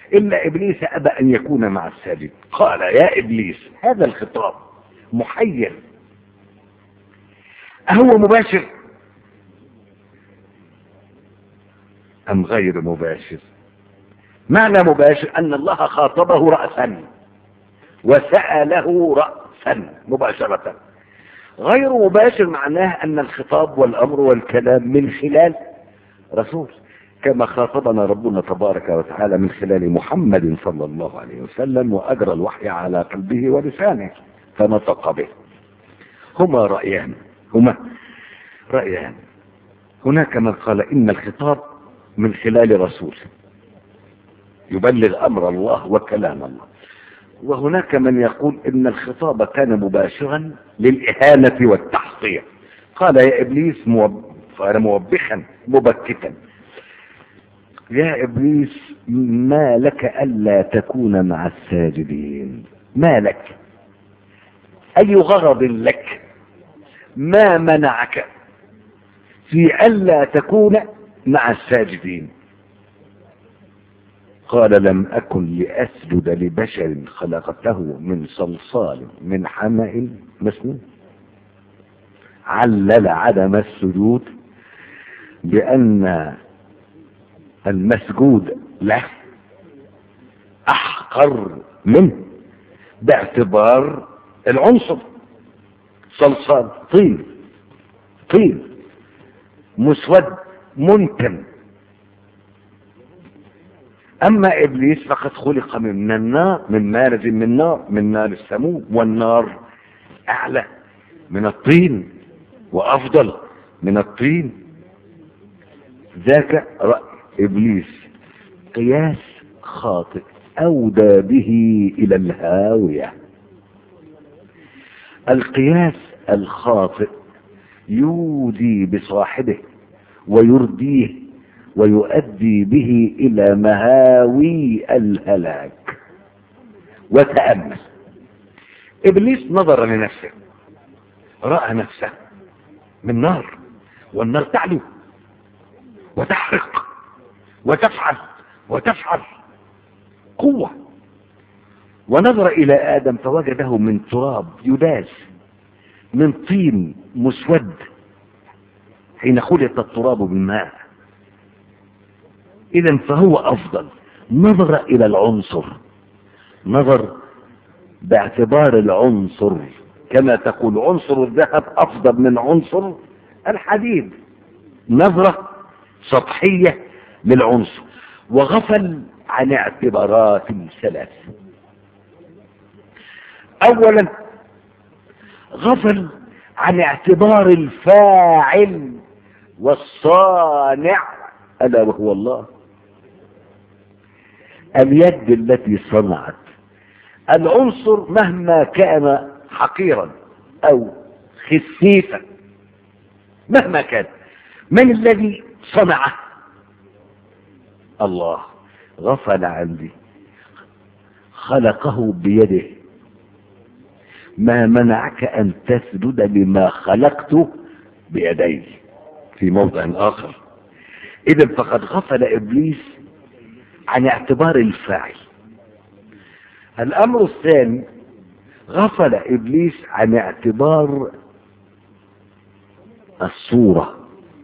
إلا إبليس أبى أن يكون مع الساجد. قال يا إبليس، هذا الخطاب محير، أهو مباشر أم غير مباشر؟ معنى مباشر أن الله خاطبه رأسا وسأله رأسا مباشرة. غير مباشر معناه أن الخطاب والأمر والكلام من خلال رسول، كما خاطبنا ربنا تبارك وتعالى من خلال محمد صلى الله عليه وسلم، وأجرى الوحي على قلبه ولسانه فنطق به. هما رأيان. هناك من قال إن الخطاب من خلال رسول يبلغ أمر الله وكلام الله، وهناك من يقول إن الخطاب كان مباشرا للإهانة والتحقير. قال يا إبليس موبخا مبكتا، يا إبليس ما لك ألا تكون مع الساجدين؟ ما لك؟ أي غرض لك؟ ما منعك في ألا تكون مع الساجدين؟ قال لم أكن لأسجد لبشر خلقته من صلصال من حمأ مسنون. علل عدم السجود بأن المسجود له أحقر منه باعتبار العنصر. صلصال طين مسود منتن. أما إبليس فقد خلق من النار، من مارج من نار، من نار السموم، والنار أعلى من الطين وأفضل من الطين. ذاك رأي إبليس، قياس خاطئ أودى به إلى الهاوية. القياس الخاطئ يودي بصاحبه ويرديه ويؤدي به إلى مهاوي الهلاك. وتأمل، إبليس نظر لنفسه، رأى نفسه من نار، والنار تعلو وتحرق وتفعل قوة. ونظر إلى آدم فوجده من تراب يداس، من طين مسود حين خلط التراب بالماء. إذن فهو أفضل. نظر إلى العنصر، نظر باعتبار العنصر، كما تقول عنصر الذهب أفضل من عنصر الحديد. نظرة سطحية للعنصر، وغفل عن اعتبارات ثلاث. أولا غفل عن اعتبار الفاعل والصانع، ألا وهو الله. اليد التي صنعت العنصر مهما كان حقيرا أو خسيفا، مهما كان، من الذي صنعه؟ الله. غفل عن ذي، خلقه بيده. ما منعك أن تسجد لما خلقته بيدي؟ في موضع آخر. إذن فقد غفل إبليس عن اعتبار الفاعل. الأمر الثاني، غفل إبليس عن اعتبار الصورة.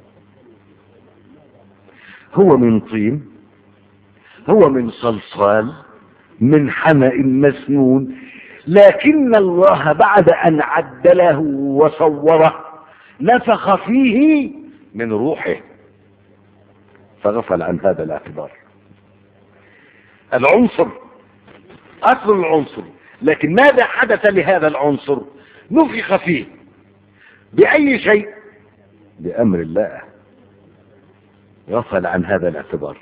هو من طين، هو من صلصال من حمأ مسنون، لكن الله بعد أن عدله وصوره نفخ فيه من روحه، فغفل عن هذا الاعتبار. العنصر أصل العنصر، لكن ماذا حدث لهذا العنصر؟ نفخ فيه بأي شيء؟ بأمر الله. غفل عن هذا الاعتبار.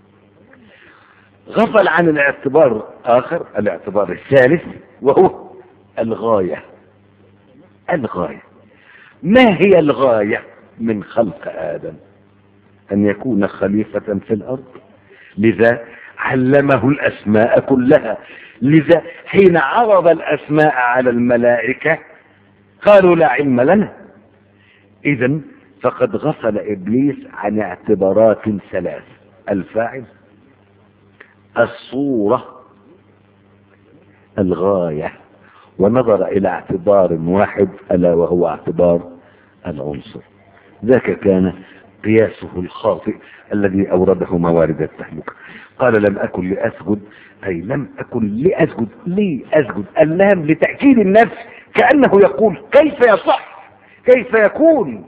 غفل عن الاعتبار آخر، الاعتبار الثالث، وهو الغاية. الغاية، ما هي الغاية من خلق آدم؟ أن يكون خليفة في الأرض. لذا علمه الأسماء كلها. لذا حين عرض الأسماء على الملائكة قالوا لا علم لنا. إذن فقد غفل إبليس عن اعتبارات ثلاث: الفاعل الصورة الغاية، ونظر إلى اعتبار واحد ألا وهو اعتبار العنصر. ذاك كان قياسه الخاطئ الذي أورده موارد التهلكة. قال لم أكن لأسجد، أي لم أكن لأسجد. لي أسجد، اللام لتأكيد النفس، كأنه يقول كيف يصح، كيف يكون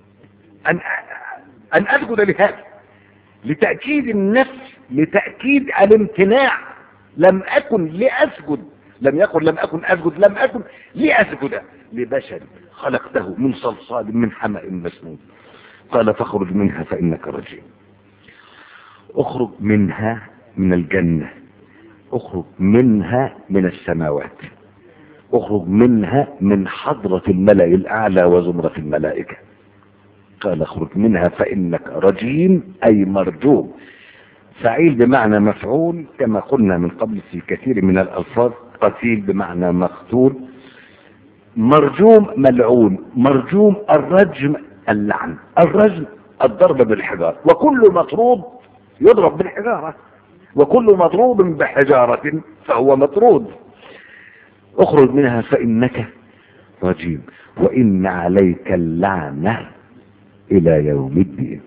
أن أسجد لهذا، لتأكيد النفس، لتأكيد الامتناع. لم أكن لأسجد، لم يقل لم أكن أسجد، لم أكن لأسجد لبشر خلقته من صلصال من حمأ مسنون. قال فاخرج منها فإنك رجيم. اخرج منها من الجنة، اخرج منها من السماوات، اخرج منها من حضرة الملأ الأعلى وزمرة الملائكة. قال اخرج منها فإنك رجيم، أي مرجوم. فعيل بمعنى مفعول كما قلنا من قبل في كثير من الألفاظ. قتيل بمعنى مقتول. مرجوم ملعون. مرجوم الرجم اللعن، الرجم الضرب بالحجارة، وكل مطرود يضرب بالحجارة، وكل مضروب بحجارة فهو مطرود. اخرج منها فإنك رجيم، وإن عليك اللعنة إلى يوم الدين.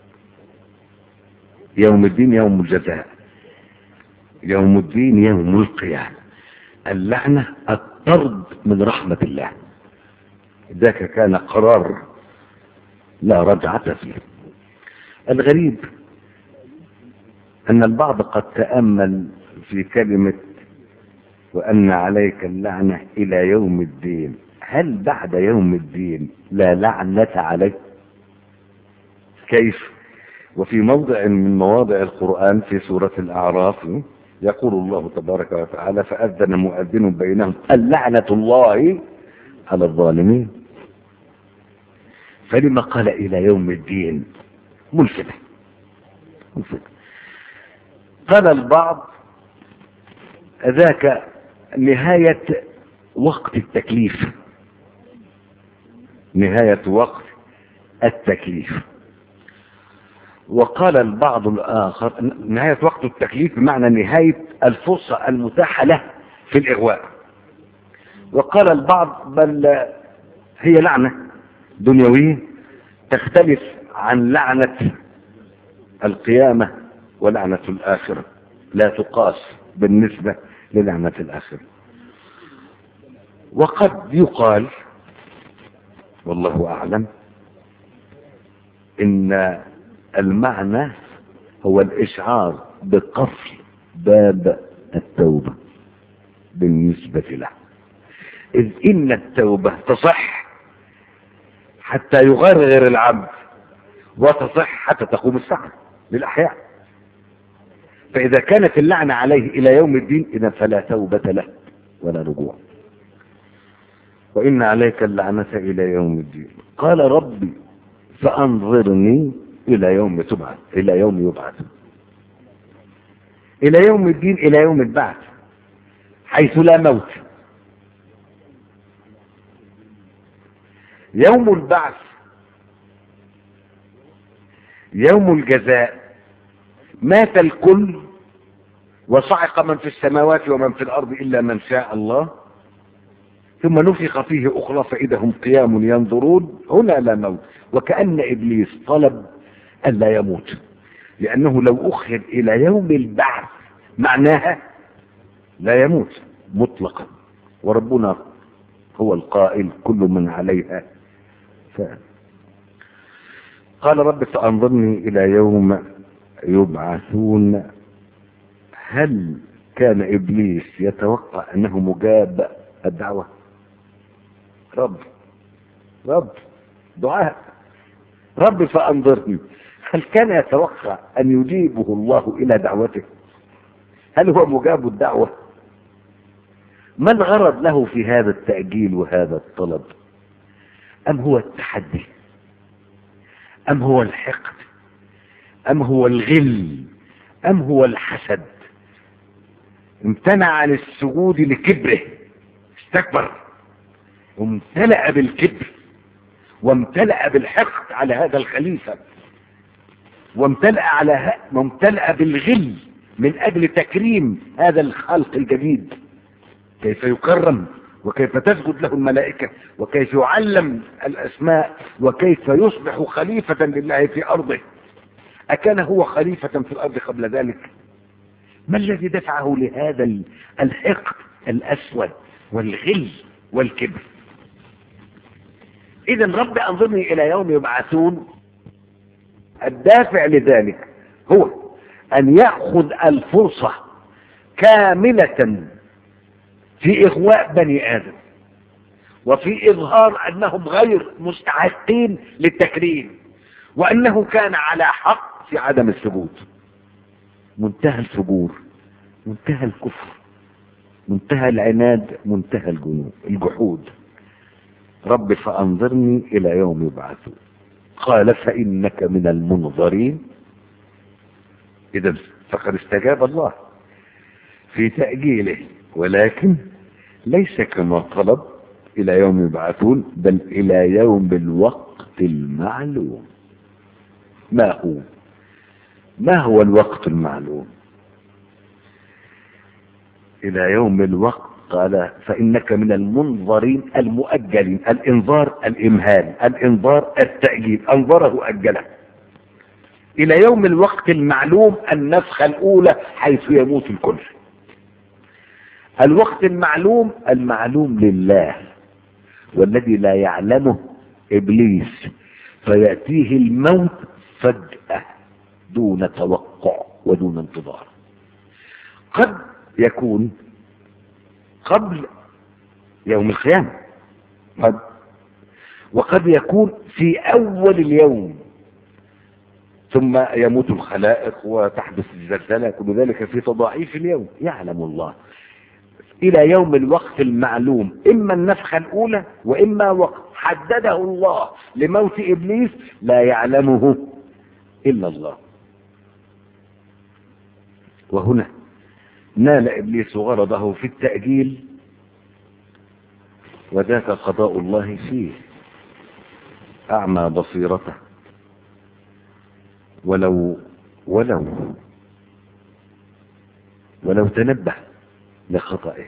يوم الدين يوم الجزاء، يوم الدين يوم القيامة. اللعنة الطرد من رحمة الله. ذاك كان قرار لا رجعة فيه. الغريب أن البعض قد تأمل في كلمة وأن عليك اللعنة إلى يوم الدين. هل بعد يوم الدين لا لعنة عليه؟ كيف؟ وفي موضع من مواضع القرآن في سورة الأعراف يقول الله تبارك وتعالى فأذن مؤذن بينهم اللعنة الله على الظالمين. فلما قال إلى يوم الدين؟ ملفتة. قال البعض ذاك نهاية وقت التكليف، نهاية وقت التكليف. وقال البعض الآخر نهاية وقت التكليف بمعنى نهاية الفرصة المتاحة له في الإغواء. وقال البعض بل هي لعنة دنيوية تختلف عن لعنة القيامة ولعنة الآخرة، لا تقاس بالنسبة للعنة الآخرة. وقد يقال والله أعلم إن المعنى هو الإشعار بقفل باب التوبة بالنسبة له، إذ إن التوبة تصح حتى يغرغر العبد، وتصح حتى تقوم الساعة للأحياء. فإذا كانت اللعنة عليه إلى يوم الدين إذا فلا توبة له ولا رجوع. وإن عليك اللعنة إلى يوم الدين. قال ربي فأنظرني إلى يوم تبعث، إلى يوم يبعث، إلى يوم الدين، إلى يوم البعث، حيث لا موت. يوم البعث يوم الجزاء. مات الكل وصعق من في السماوات ومن في الأرض إلا من شاء الله، ثم نفخ فيه أخرى فإذا هم قيام ينظرون. هنا لا موت. وكأن إبليس طلب أن لا يموت، لأنه لو أخر إلى يوم البعث معناها لا يموت مطلقا. وربنا هو القائل كل من عليها فان. قال رب فأنظرني إلى يوم يبعثون. هل كان إبليس يتوقع أنه مجاب الدعوة؟ رب دعاء رب فأنظرني. هل كان يتوقع أن يجيبه الله إلى دعوته؟ هل هو مجاب الدعوة؟ ما الغرض له في هذا التأجيل وهذا الطلب؟ أم هو التحدي؟ أم هو الحقد؟ أم هو الغل؟ أم هو الحسد؟ امتنع عن السجود لكبره، استكبر وامتلأ بالكبر وامتلأ بالحقد على هذا الخليفة، وامتلأ بالغل من أجل تكريم هذا الخلق الجديد، كيف يكرم وكيف تسجد له الملائكة وكيف يعلم الأسماء وكيف يصبح خليفة لله في أرضه. أكان هو خليفة في الأرض قبل ذلك؟ ما الذي دفعه لهذا الحقد الأسود والغل والكبر؟ إذا رب أنظرني إلى يوم يبعثون، الدافع لذلك هو أن يأخذ الفرصة كاملة في إغواء بني آدم وفي إظهار أنهم غير مستحقين للتكريم وأنه كان على حق في عدم الثبوت. منتهى الفجور، منتهى الكفر، منتهى العناد، منتهى الجحود. رب فأنظرني إلى يوم يبعثون. قال فإنك من المنظرين. إذا فقد استجاب الله في تأجيله، ولكن ليس كما طلب إلى يوم يبعثون، بل إلى يوم الوقت المعلوم. ما هو الوقت المعلوم؟ إلى يوم الوقت. قال فإنك من المنظرين المؤجلين. الإنذار الإمهال، الإنذار التأجيل، أنظره أجله إلى يوم الوقت المعلوم، النفخة الأولى حيث يموت الكل. الوقت المعلوم المعلوم لله، والذي لا يعلمه إبليس، فيأتيه الموت فجأة دون توقع ودون انتظار. قد يكون قبل يوم القيامة، وقد يكون في أول اليوم، ثم يموت الخلائق وتحدث الزلزلة، كل ذلك في تضاعيف اليوم. يعلم الله إلى يوم الوقت المعلوم، إما النفخة الأولى وإما وقت حدده الله لموت إبليس لا يعلمه إلا الله. وهنا نال إبليس غرضه في التأجيل، وذاك قضاء الله فيه. أعمى بصيرته، ولو تنبه لخطئه،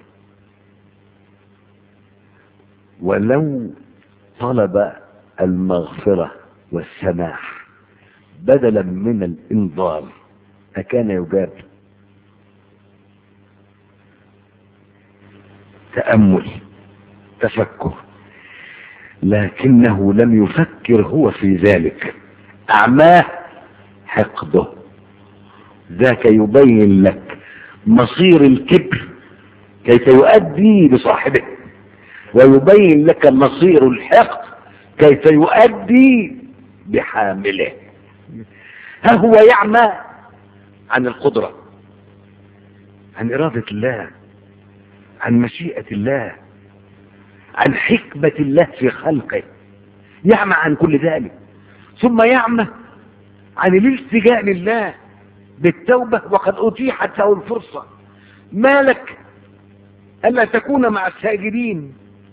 ولو طلب المغفرة والسماح بدلا من الإنذار أكان يجاب. تأمل، تفكر، لكنه لم يفكر هو في ذلك. أعماه حقده. ذاك يبين لك مصير الكبر كيف يؤدي بصاحبه، ويبين لك مصير الحقد كيف يؤدي بحامله. ها هو يعمى عن القدرة، عن إرادة الله، عن مشيئة الله، عن حكمة الله في خلقه. يعمى عن كل ذلك، ثم يعمى عن الالتجاء لله بالتوبة وقد أتيحت له الفرصة. ما لك ألا تكون مع الساجدين؟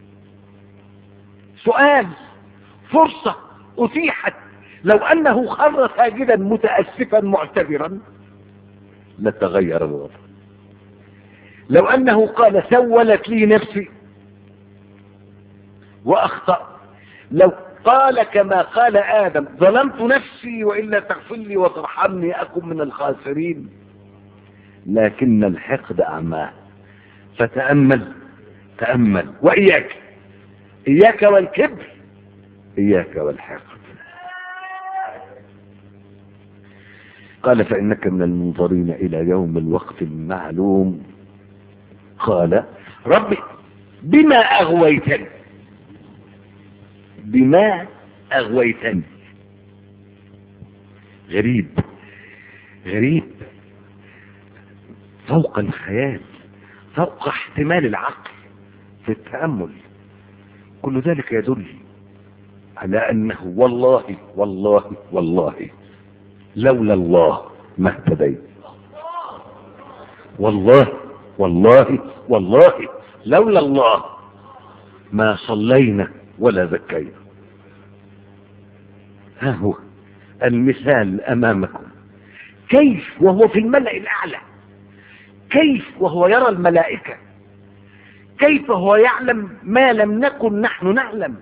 سؤال، فرصة أتيحت. لو أنه خر ساجدا متأسفا معتذرا لتغير الوضع. لو أنه قال سولت لي نفسي وأخطأ، لو قال كما قال آدم ظلمت نفسي وإلا تغفر لي وترحمني أكن من الخاسرين، لكن الحقد أعماه. فتأمل، تأمل، وإياك والكبر، إياك والحقد. قال فإنك من المنظرين إلى يوم الوقت المعلوم. قال ربي بما أغويتني، بما أغويتني. غريب، فوق الخيال، فوق احتمال العقل في التأمل. كل ذلك يدل على أنه والله لولا الله ما اهتديت. والله لولا الله ما صلينا ولا زكينا. ها هو المثال أمامكم، كيف وهو في الملأ الأعلى كيف وهو يرى الملائكة؟ كيف هو يعلم ما لم نكن نحن نعلم؟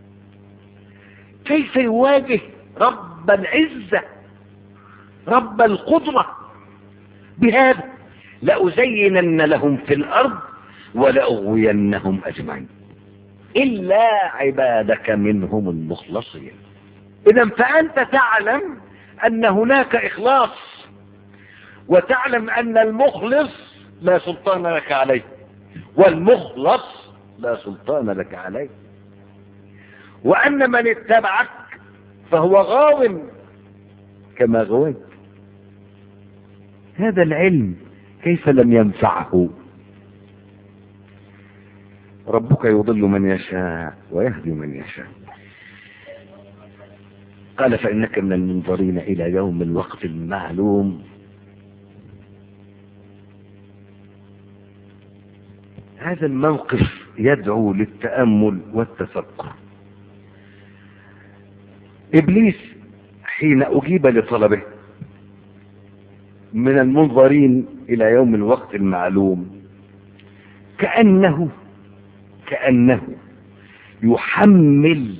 كيف يواجه رب العزة رب القدرة بهذا؟ لأزينن لهم في الأرض ولأغوينهم أجمعين إلا عبادك منهم المخلصين. إذا فأنت تعلم أن هناك إخلاص، وتعلم أن المخلص لا سلطان لك عليه، والمخلص لا سلطان لك عليه، وأن من اتبعك فهو غاو كما غويت. هذا العلم كيف لم ينفعه؟ ربك يضل من يشاء ويهدي من يشاء. قال فإنك من المنظرين إلى يوم الوقت المعلوم. هذا الموقف يدعو للتأمل والتفكر. إبليس حين أجيب لطلبه من المنظرين إلى يوم الوقت المعلوم كأنه يحمل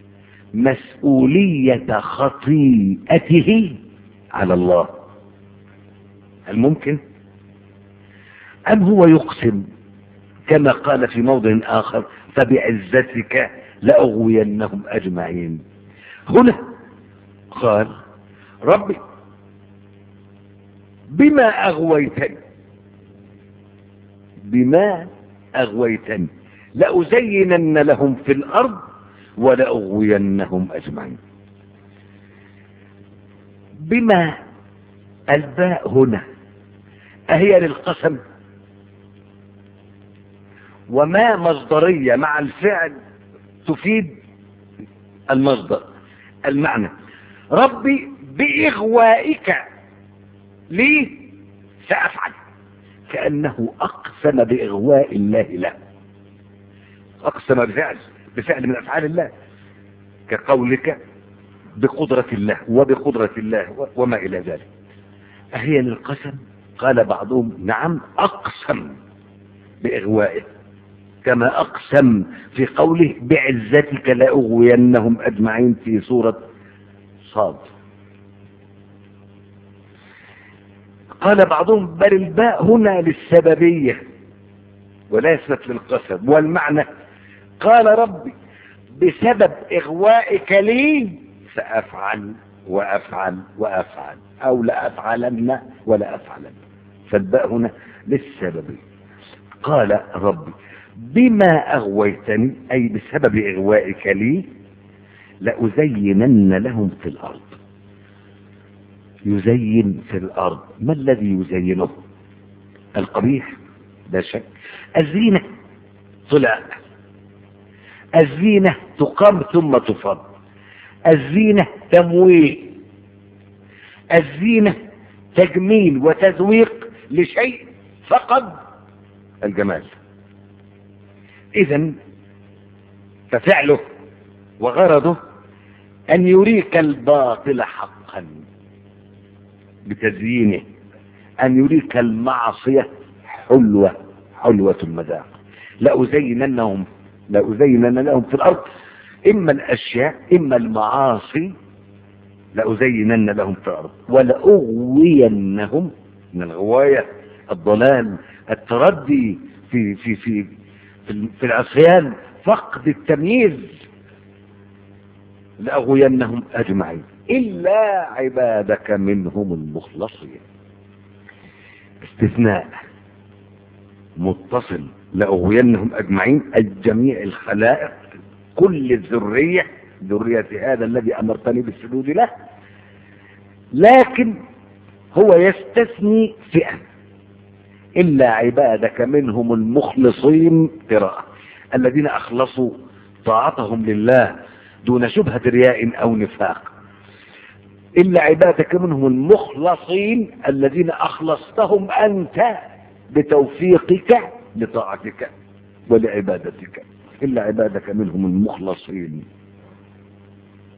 مسؤولية خطيئته على الله. هل ممكن؟ أم هو يقسم كما قال في موضع آخر فبعزتك لأغوينهم أجمعين؟ هنا قال ربي بما أغويتني لأزينن لهم في الأرض ولأغوينهم أجمعين. بما الباء هنا أهي للقسم؟ وما مصدرية مع الفعل تفيد المصدر المعنى. ربي بإغوائك لي سأفعل، كأنه أقسم بإغواء الله له، أقسم بفعل من أفعال الله، كقولك بقدرة الله وبقدرة الله وما إلى ذلك. أهي للقسم؟ قال بعضهم نعم، أقسم بإغوائه كما أقسم في قوله بعزتك لأغوينهم أجمعين في سورة صاد. قال بعضهم بل الباء هنا للسببية وليست للقسم، والمعنى قال ربي بسبب إغوائك لي سأفعل وأفعل وأفعل، أو لأفعلن ولا أفعلن، فالباء هنا للسببية. قال ربي بما أغويتني أي بسبب إغوائك لي لأزينن لهم في الأرض. يزين في الأرض، ما الذي يزينه؟ القبيح لا شك. الزينة طلع، الزينة تقام ثم تفض، الزينة تمويه، الزينة تجميل وتذويق لشيء فقد الجمال. إذن ففعله وغرضه أن يريك الباطل حقا بتزيينه، أن يريك المعصية حلوة المذاق. لأزينن لهم في الأرض، إما الأشياء إما المعاصي، لأزينن لهم في الأرض ولأغوينهم. من الغواية الضلال، التردي في العصيان، فقد التمييز. لأغوينهم أجمعين إلا عبادك منهم المخلصين. استثناء متصل، لأغوينهم أجمعين أي جميع الخلائق، كل الذرية، ذرية هذا الذي أمرتني بالسجود له. لكن هو يستثني فئة، إلا عبادك منهم المخلصين، قراءة الذين أخلصوا طاعتهم لله دون شبهة رياء أو نفاق. إلا عبادك منهم المخلصين الذين أخلصتهم أنت بتوفيقك لطاعتك ولعبادتك. إلا عبادك منهم المخلصين.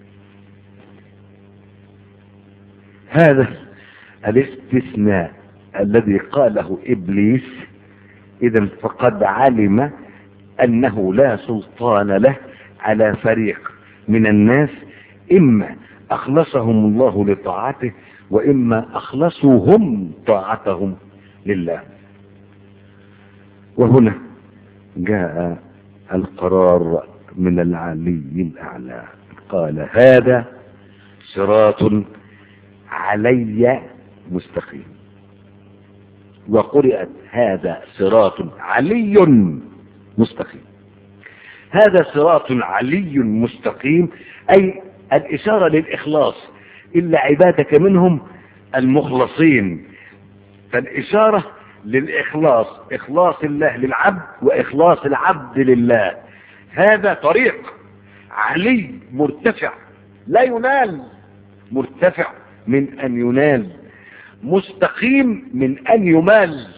هذا الاستثناء الذي قاله إبليس إذا فقد علم أنه لا سلطان له على فريق من الناس، إما أخلصهم الله لطاعته وإما أخلصوا هم طاعتهم لله. وهنا جاء القرار من العلي الأعلى، قال هذا صراط علي مستقيم، وقرأت هذا صراط علي مستقيم. هذا صراط علي مستقيم أي الإشارة للإخلاص، إلا عبادك منهم المخلصين، فالإشارة للإخلاص، إخلاص الله للعبد وإخلاص العبد لله. هذا طريق علي مرتفع لا ينال، مرتفع من أن ينال، مستقيم من أن يمال.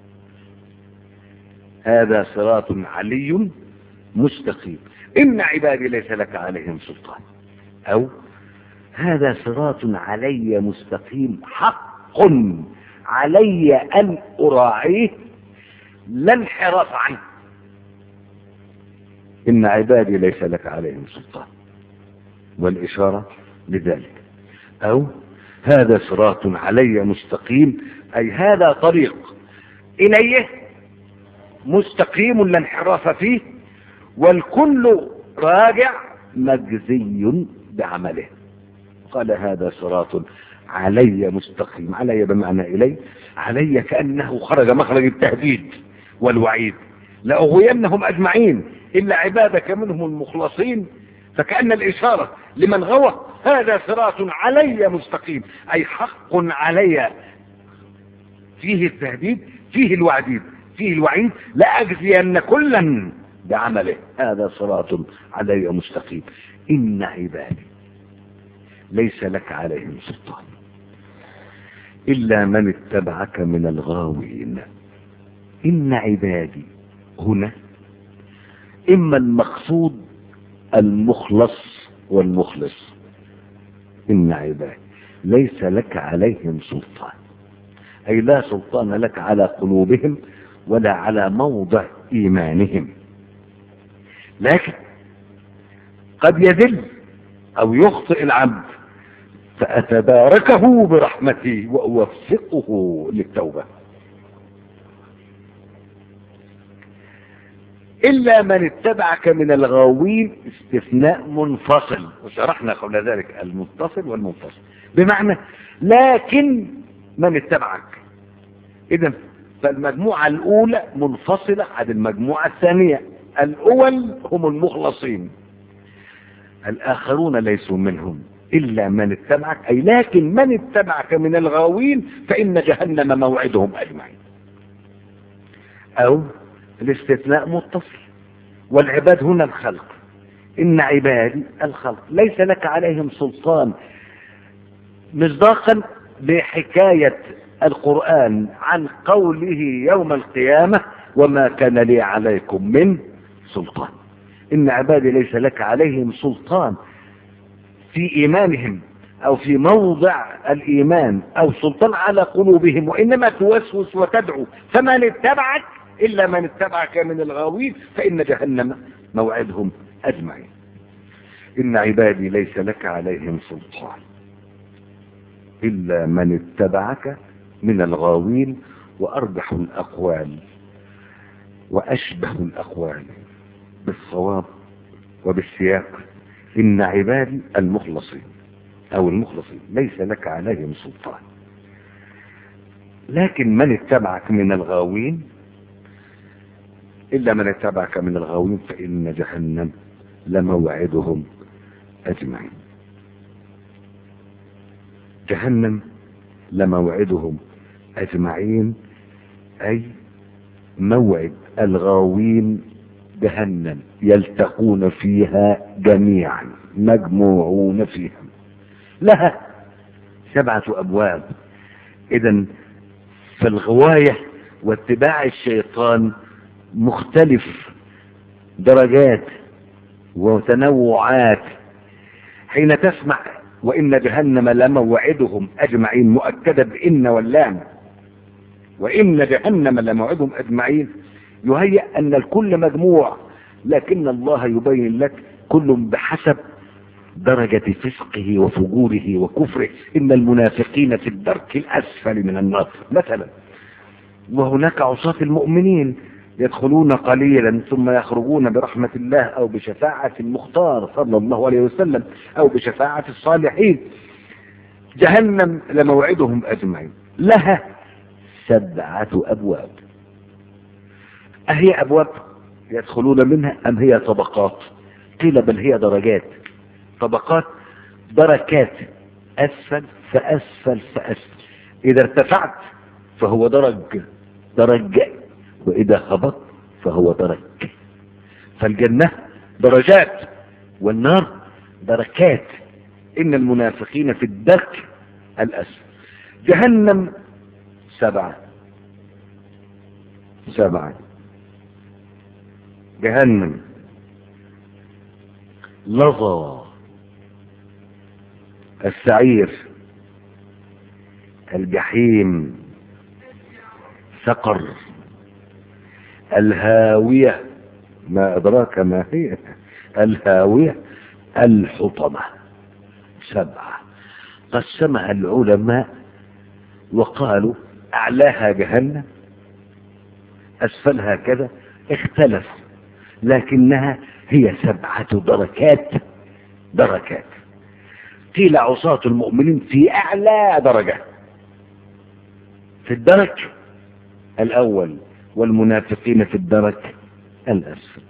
هذا صراط علي مستقيم إن عبادي ليس لك عليهم سلطان، أو هذا صراط علي مستقيم حق علي أن أراعيه لا انحراف عنه، إن عبادي ليس لك عليهم سلطان، والإشارة لذلك. أو هذا صراط علي مستقيم أي هذا طريق إليه مستقيم لا انحراف فيه، والكل راجع مجزي بعمله. قال هذا صراط علي مستقيم، علي بمعنى إلي، علي كأنه خرج مخرج التهديد والوعيد، لأغوينهم أجمعين إلا عبادك منهم المخلصين، فكأن الإشارة لمن غوى هذا صراط علي مستقيم أي حق علي، فيه التهديد فيه الوعيد فيه الوعيد، لأجزين كلا بعمله. هذا صراط علي مستقيم إن عبادي ليس لك عليهم سلطان إلا من اتبعك من الغاوين. إن عبادي هنا إما المقصود المخلص والمخلص، إن عبادي ليس لك عليهم سلطان أي لا سلطان لك على قلوبهم ولا على موضع إيمانهم، لكن قد يذل أو يخطئ العبد فأتباركه برحمتي وأوفقه للتوبة. إلا من اتبعك من الغاوين استثناء منفصل، وشرحنا قبل ذلك المتصل والمنفصل، بمعنى لكن من اتبعك. إذن فالمجموعة الأولى منفصلة عن المجموعة الثانية، الأول هم المخلصين، الآخرون ليسوا منهم إلا من اتبعك، أي لكن من اتبعك من الغاوين فإن جهنم موعدهم أجمعين. أو الاستثناء متصل، والعباد هنا الخلق، إن عبادي الخلق ليس لك عليهم سلطان، مصداقا لحكاية القرآن عن قوله يوم القيامة وما كان لي عليكم من سلطان. إن عبادي ليس لك عليهم سلطان في إيمانهم أو في موضع الإيمان أو سلطان على قلوبهم، وإنما توسوس وتدعو، فمن اتبعك إلا من اتبعك من الغاوين فإن جهنم موعدهم أجمعين. إن عبادي ليس لك عليهم سلطان إلا من اتبعك من الغاوين. وأرجح الأقوال وأشبه الأقوال بالصواب وبالسياق إن عبادي المخلصين أو المخلصين ليس لك عليهم سلطان، لكن من اتبعك من الغاوين إلا من اتبعك من الغاوين فإن جهنم لموعدهم أجمعين. جهنم لموعدهم أجمعين أي موعد الغاوين جهنم يلتقون فيها جميعا مجموعون فيها، لها 7 أبواب. إذن فالغواية واتباع الشيطان مختلف درجات وتنوعات. حين تسمع وإن جهنم لموعدهم أجمعين مؤكدة بإن واللام، وإن جهنم لموعدهم أجمعين يهيأ أن الكل مجموع، لكن الله يبين لك كل بحسب درجة فسقه وفجوره وكفره. إن المنافقين في الدرك الأسفل من النار مثلا. وهناك عصاة المؤمنين يدخلون قليلا ثم يخرجون برحمة الله أو بشفاعة المختار صلى الله عليه وسلم أو بشفاعة الصالحين. جهنم لموعدهم أجمعين لها 7 أبواب. أهي أبواب يدخلون منها أم هي طبقات؟ قيل بل هي درجات، طبقات، دركات، أسفل فأسفل فأسفل. إذا ارتفعت فهو درج، وإذا هبط فهو درج. فالجنة درجات والنار دركات. إن المنافقين في الدرك الأسفل. جهنم 7. جهنم لظى، السعير، الجحيم، سقر، الهاوية، ما أدراك ما هي الهاوية، الحطمة. 7 قسمها العلماء وقالوا أعلاها جهنم، أسفلها كذا، اختلف، لكنها هي 7 دركات. قيل عصاة المؤمنين في أعلى درجة في الدرك الأول، والمنافقين في الدرك الأسفل.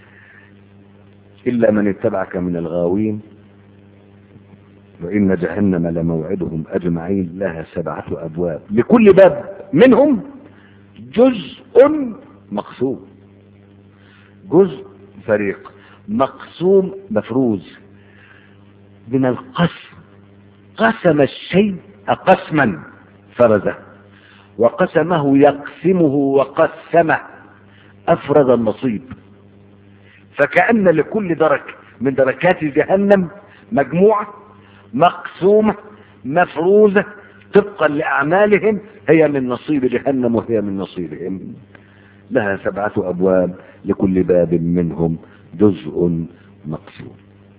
إلا من اتبعك من الغاوين. وإن جهنم لموعدهم أجمعين لها 7 أبواب، لكل باب منهم جزء مقسوم. جزء فريق، مقسوم مفروز من القسم. قسم الشيء قسما فرزه، وقسمه يقسمه وقسمه أفرز النصيب. فكأن لكل درك من دركات جهنم مجموعة مقسومة مفروزة طبقا لأعمالهم، هي من نصيب جهنم وهي من نصيبهم. لها 7 أبواب، لكل باب منهم جزء مقسوم.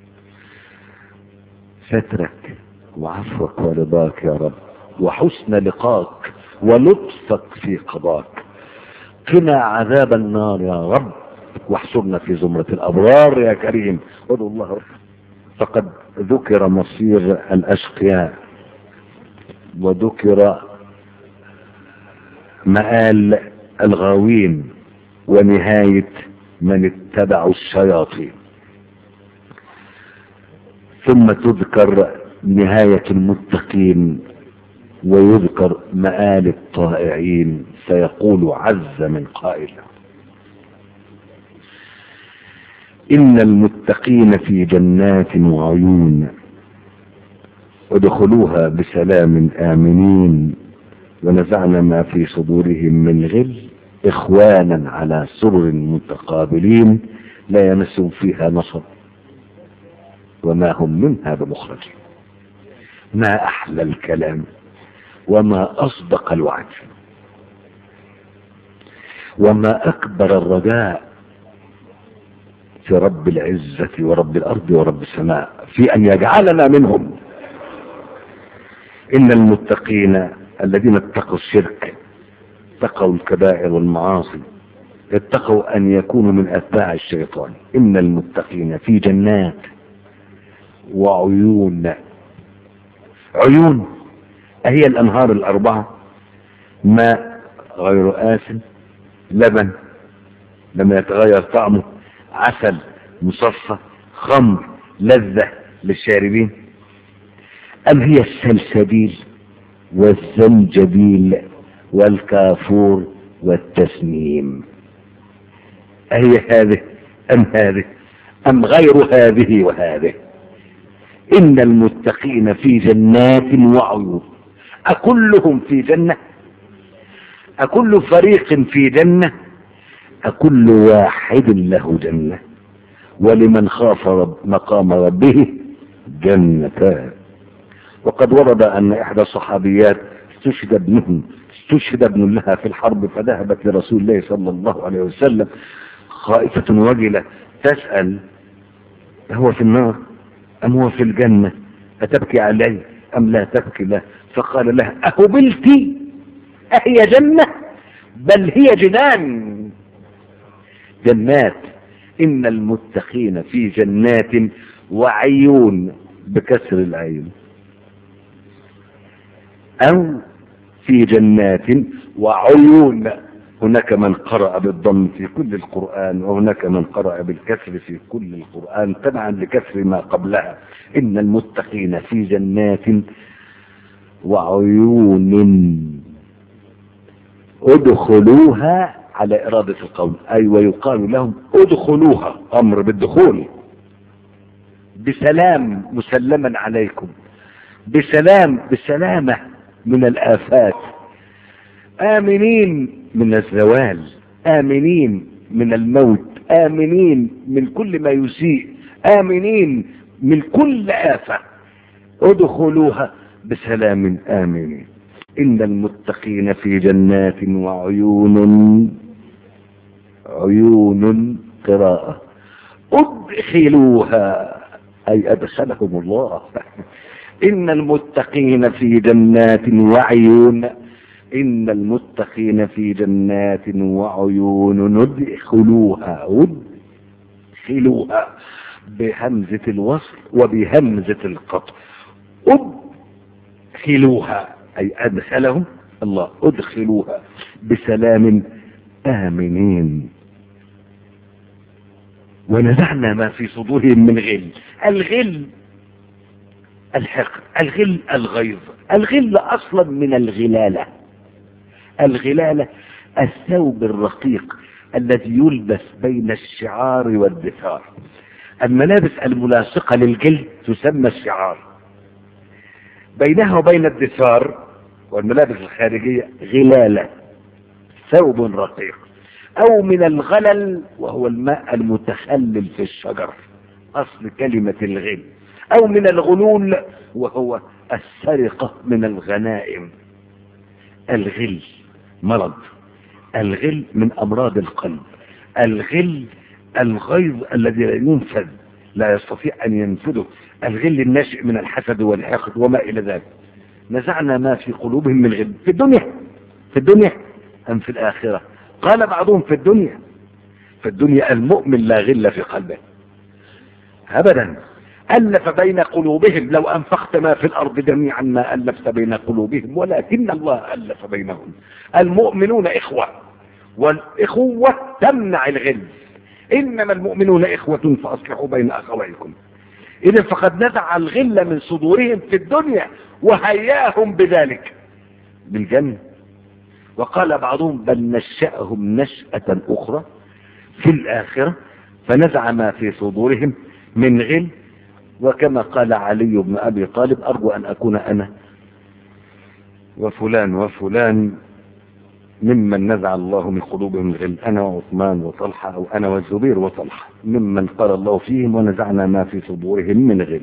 سترك وعفوك ورضاك يا رب، وحسن لقاك ولطفك في قضاك. قنا عذاب النار يا رب، واحشرنا في زمرة الأبرار يا كريم. ادعوا الله. فقد ذكر مصير الأشقياء، وذكر مآل الغاوين، ونهاية من اتبعوا الشياطين. ثم تذكر نهاية المتقين، ويذكر مآل الطائعين. سيقول عز من قائل: إن المتقين في جنات وعيون ادخلوها بسلام آمنين، ونزعنا ما في صدورهم من غل إخوانا على سرر متقابلين، لا يمسهم فيها نصب وما هم منها بمخرجين. ما أحلى الكلام وما أصدق الوعد، وما أكبر الرجاء في رب العزة ورب الأرض ورب السماء في أن يجعلنا منهم. إن المتقين الذين اتقوا الشرك، اتقوا الكبائر والمعاصي، اتقوا أن يكونوا من أتباع الشيطان. إن المتقين في جنات وعيون. عيون هي الأنهار ال4: ماء غير آسن، لبن لما يتغير طعمه، عسل مصفى، خمر لذة للشاربين. أم هي السلسبيل والزنجبيل والكافور والتسنيم؟ أهي هذه أم هذه أم غير هذه وهذه؟ إن المتقين في جنات وعيون. أكلهم في جنة؟ أكل فريق في جنة؟ أكل واحد له جنة؟ ولمن خاف مقام ربه جنتان. وقد ورد أن إحدى الصحابيات استشهد ابن لها في الحرب فذهبت لرسول الله صلى الله عليه وسلم خائفة وجلة تسأل هو في النار أم هو في الجنة؟ أتبكي عليه أم لا تبكي له؟ فقال لها أهبلتي أهي جنة؟ بل هي جنان، جنات. إن المتقين في جنات وعيون بكسر العين، أو في جنات وعيون. هناك من قرأ بالضم في كل القرآن، وهناك من قرأ بالكسر في كل القرآن تبعا لكسر ما قبلها. إن المتقين في جنات وعيون ادخلوها على إرادة القول، أي ويقال لهم ادخلوها، أمر بالدخول، بسلام مسلما عليكم، بسلام، بسلامة من الآفات، آمنين من الزوال، آمنين من الموت، آمنين من كل ما يسيء، آمنين من كل آفة. ادخلوها بسلام آمنين. إن المتقين في جنات وعيون، عيون قراءة، ادخلوها أي أدخلهم الله. إن المتقين في جنات وعيون، إن المتقين في جنات وعيون ادخلوها، ادخلوها بهمزة الوصل وبهمزة القطع، ادخلوها أي أدخلهم الله، ادخلوها بسلام آمنين. ونزعنا ما في صدورهم من غل. الغل الحقد، الغل الغيظ، الغل أصلا من الغلالة. الغلالة الثوب الرقيق الذي يلبس بين الشعار والدثار. الملابس الملاصقة للجلد تسمى الشعار، بينها وبين الدثار والملابس الخارجية غلالة، ثوب رقيق. أو من الغلل وهو الماء المتخلل في الشجر، أصل كلمة الغل. أو من الغلول وهو السرقة من الغنائم. الغل مرض، الغل من أمراض القلب. الغل الغيظ الذي لا ينفذ، لا يستطيع أن ينفذه. الغل الناشئ من الحسد والحقد وما إلى ذلك. نزعنا ما في قلوبهم من غل. في الدنيا، في الدنيا أم في الآخرة؟ قال بعضهم في الدنيا. في الدنيا المؤمن لا غل في قلبه أبدا. ألف بين قلوبهم، لو أنفقت ما في الأرض جميعا ما ألفت بين قلوبهم ولكن الله ألف بينهم. المؤمنون إخوة، والإخوة تمنع الغل. إنما المؤمنون إخوة فأصلحوا بين أخويكم. إذا فقد نزع الغل من صدورهم في الدنيا وهياهم بذلك بالجنة. وقال بعضهم بل نشأهم نشأة أخرى في الآخرة فنزع ما في صدورهم من غل. وكما قال علي بن أبي طالب أرجو أن أكون أنا وفلان وفلان ممن نزع الله من قلوبهم الغل، أنا وعثمان وطلحة، أو أنا والزبير وطلحة، ممن قال الله فيهم ونزعنا ما في صدورهم من غل.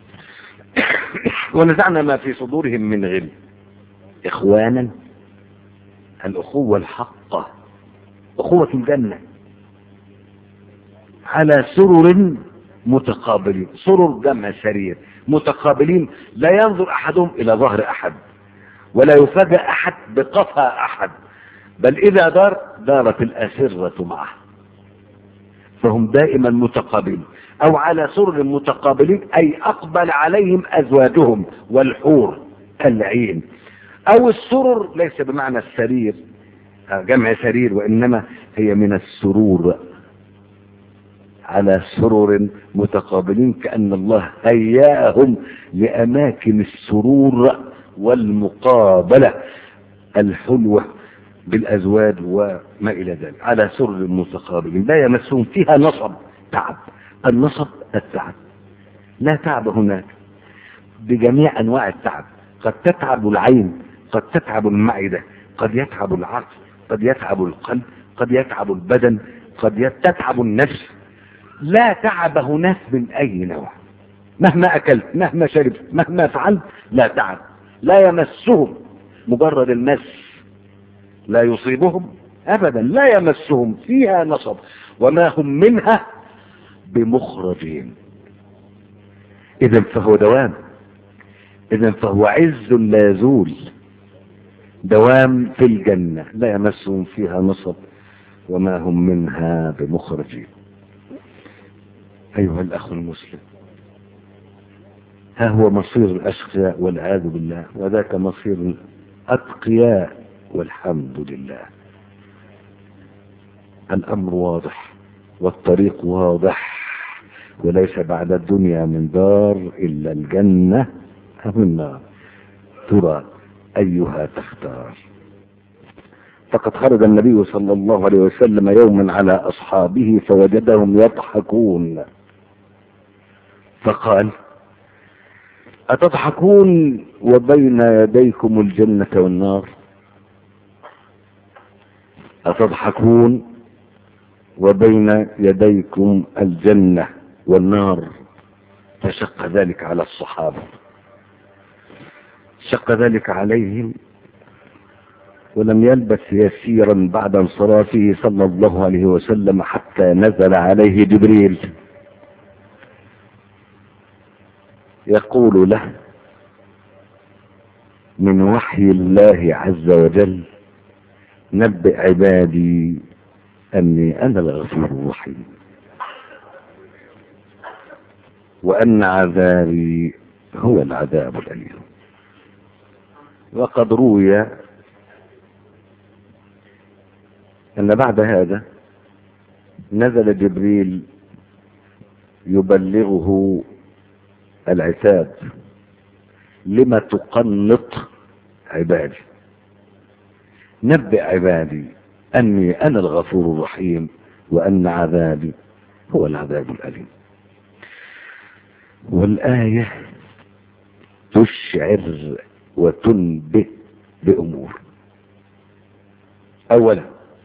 ونزعنا ما في صدورهم من غل إخوانا. الأخوة الحقة، أخوة الجنة، على سرر متقابلين. سرر جمع سرير، متقابلين، لا ينظر أحدهم إلى ظهر أحد، ولا يفاجأ أحد بقفا أحد، بل إذا دارت الأسرة معه، فهم دائما متقابلين. أو على سرر متقابلين أي أقبل عليهم أزواجهم والحور العين. أو السرر ليس بمعنى السرير جمع سرير، وإنما هي من السرور. على سرر متقابلين، كأن الله هياهم لأماكن السرور والمقابلة الحلوة بالأزواج وما إلى ذلك. على سرر متقابلين لا يمسهم فيها نصب، تعب. النصب التعب، لا تعب هناك بجميع أنواع التعب. قد تتعب العين، قد تتعب المعدة، قد يتعب العقل، قد يتعب القلب، قد يتعب البدن، قد تتعب النفس. لا تعب هناك من أي نوع، مهما أكلت، مهما شربت، مهما فعلت، لا تعب. لا يمسهم، مجرد المس لا يصيبهم أبدا، لا يمسهم فيها نصب وما هم منها بمخرجين. إذن فهو دوام، إذن فهو عز لا يزول، دوام في الجنة لا يمسهم فيها نصب وما هم منها بمخرجين. أيها الأخ المسلم، ها هو مصير الأشقياء والعياذ بالله، وذاك مصير الأتقياء والحمد لله. الأمر واضح والطريق واضح، وليس بعد الدنيا من دار إلا الجنة أو النار. ترى أيها تختار؟ فقد خرج النبي صلى الله عليه وسلم يوما على أصحابه فوجدهم يضحكون، فقال: أتضحكون وبين يديكم الجنة والنار؟ أتضحكون وبين يديكم الجنة والنار؟ فشق ذلك على الصحابة، شق ذلك عليهم، ولم يلبث يسيرا بعد انصرافه صلى الله عليه وسلم حتى نزل عليه جبريل يقول له من وحي الله عز وجل: نبئ عبادي أني أنا الغفور الرحيم وأن عذابي هو العذاب الأليم. وقد روي أن بعد هذا نزل جبريل يبلغه العتاب: لما تقنط عبادي، نبئ عبادي أني أنا الغفور الرحيم وأن عذابي هو العذاب الأليم. والآية تشعر وتنبه بأمور. أولا،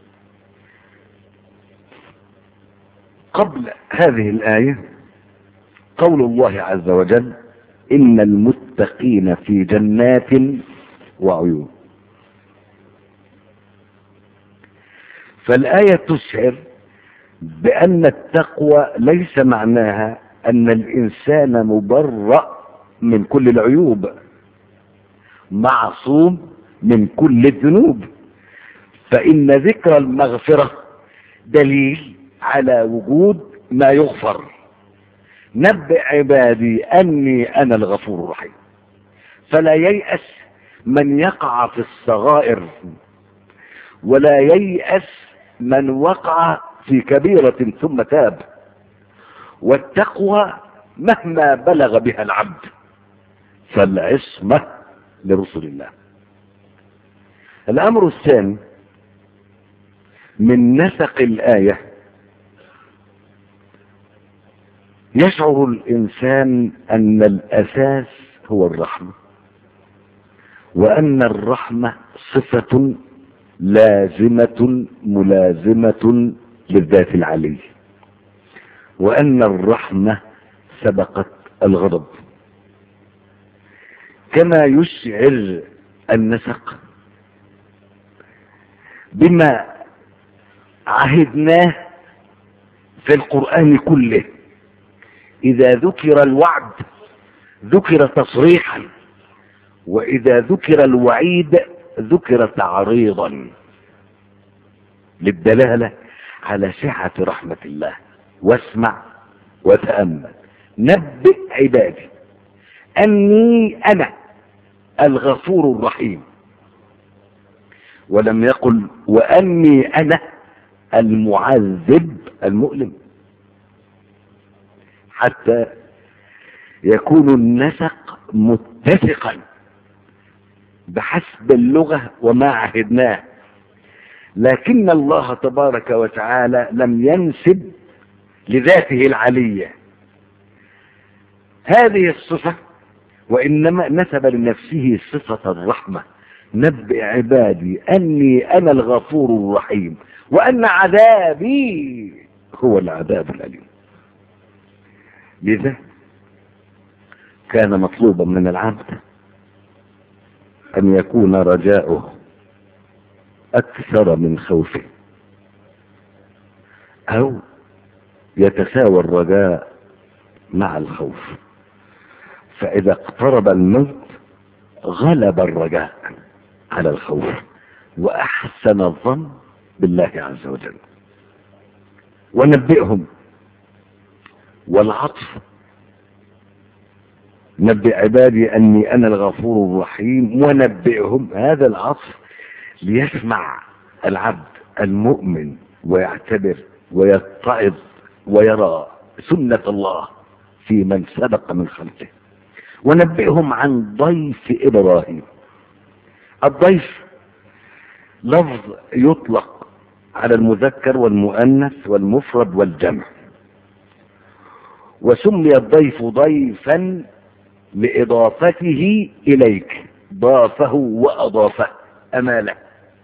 قبل هذه الآية قول الله عز وجل: إن المتقين في جنات وعيون. فالآية تشعر بأن التقوى ليس معناها أن الإنسان مبرأ من كل العيوب، معصوم من كل الذنوب، فإن ذكر المغفرة دليل على وجود ما يغفر. نبئ عبادي أني أنا الغفور الرحيم. فلا ييأس من يقع في الصغائر، ولا ييأس من وقع في كبيرة ثم تاب. والتقوى مهما بلغ بها العبد فالعصمة لرسل الله. الأمر الثاني من نسق الآية: يشعر الإنسان أن الأساس هو الرحمة، وأن الرحمة صفة لازمة ملازمة للذات العلي، وأن الرحمة سبقت الغضب. كما يشعر النسق بما عهدناه في القرآن كله: إذا ذكر الوعد ذكر تصريحا، وإذا ذكر الوعيد ذكر تعريضا، للدلالة على سعة رحمة الله. واسمع وتأمل: نبئ عبادي أني أنا الغفور الرحيم، ولم يقل وأني أنا المعذب المؤلم، حتى يكون النسق متفقا بحسب اللغة وما عهدناه. لكن الله تبارك وتعالى لم ينسب لذاته العلية هذه الصفة، وإنما نسب لنفسه صفة الرحمة: نبئ عبادي أني أنا الغفور الرحيم وأن عذابي هو العذاب الأليم. لذا كان مطلوبا من العبد أن يكون رجاؤه أكثر من خوفه، أو يتساوى الرجاء مع الخوف، فإذا اقترب الموت غلب الرجاء على الخوف وأحسن الظن بالله عز وجل. ونبئهم، والعطف نبئ عبادي أني أنا الغفور الرحيم، ونبئهم، هذا العطف ليسمع العبد المؤمن ويعتبر ويتعظ ويرى سنة الله في من سبق من خلقه. ونبئهم عن ضيف إبراهيم. الضيف لفظ يطلق على المذكر والمؤنث والمفرد والجمع، وسمي الضيف ضيفا لإضافته إليك، ضافه وأضافه أماله.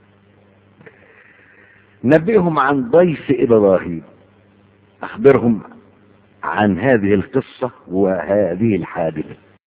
نبئهم عن ضيف إبراهيم، أخبرهم عن هذه القصة وهذه الحادثة.